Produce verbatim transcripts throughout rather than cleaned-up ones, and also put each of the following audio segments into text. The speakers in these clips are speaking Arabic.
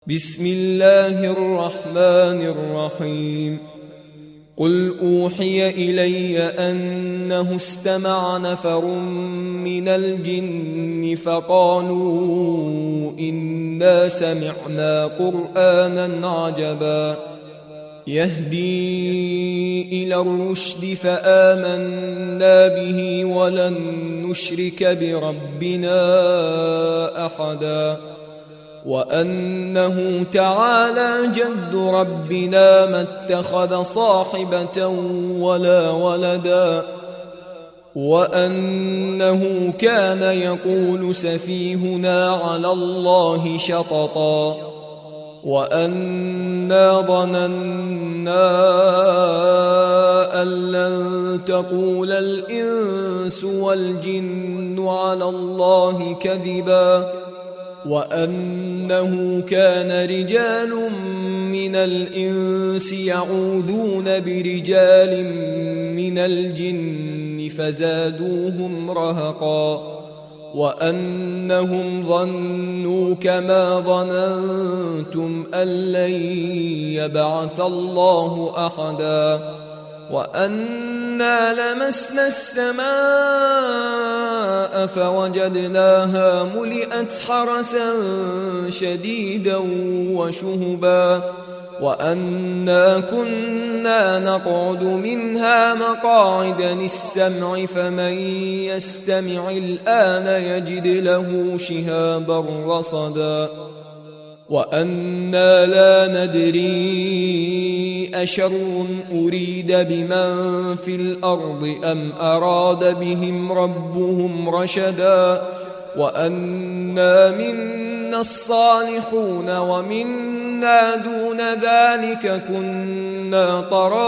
بسم الله الرحمن الرحيم قل أوحي إلي أنه استمع نفر من الجن فقالوا إنا سمعنا قرآنا عجبا يهدي إلى الرشد فآمنا به ولن نشرك بربنا أحدا وأنه تعالى جد ربنا ما اتخذ صاحبة ولا ولدا وأنه كان يقول سفيهنا على الله شططا وأنا ظننا أن لن تقول الإنس والجن على الله كذبا وأنه كان رجال من الإنس يعوذون برجال من الجن فزادوهم رهقا وأنهم ظنوا كما ظننتم أن لن يبعث الله أحدا وأنا لمسنا السماء فوجدناها ملئت حرسا شديدا وشهبا وأنا كنا نقعد منها مقاعد للسمع فمن يستمع الآن يجد له شهابا رصدا وأنا لا ندري أشر أريد بمن في الأرض أم أراد بهم ربهم رشدا وأنا منا الصالحون ومنا دون ذلك كنا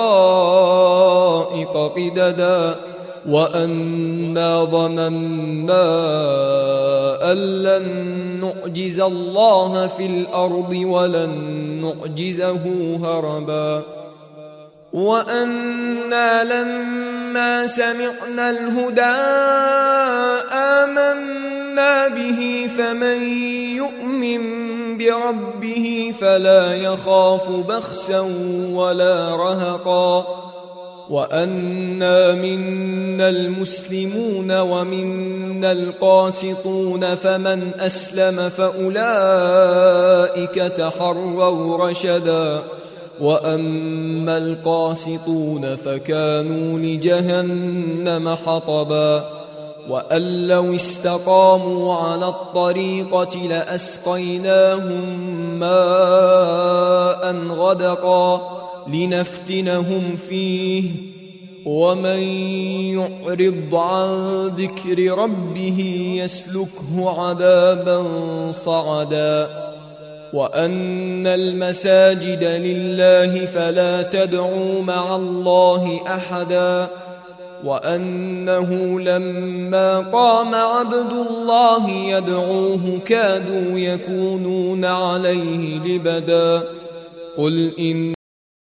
طرائق قددا وأنا ظننا أن لن نعجز الله في الأرض ولن نعجزه هربا وأنا لما سمعنا الهدى آمنا به فمن يؤمن بربه فلا يخاف بخسا ولا رهقا وأنا منا المسلمون ومنا القاسطون فمن أسلم فأولئك تحروا رشدا وأما القاسطون فكانوا لجهنم حطبا وأن لو استقاموا على الطريقة لأسقيناهم ماء غدقا لنفتنهم فيه ومن يعرض عن ذكر ربه يسلكه عذابا صعدا وأن المساجد لله فلا تدعوا مع الله أحدا وأنه لما قام عبد الله يدعوه كادوا يكونون عليه لبدا قل إن